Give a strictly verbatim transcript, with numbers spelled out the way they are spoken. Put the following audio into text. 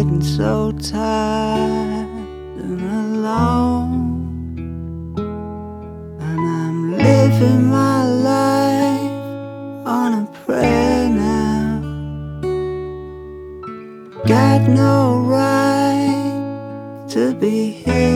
getting so tired and alone, and I'm living my life on a prayer now. Got no right to be here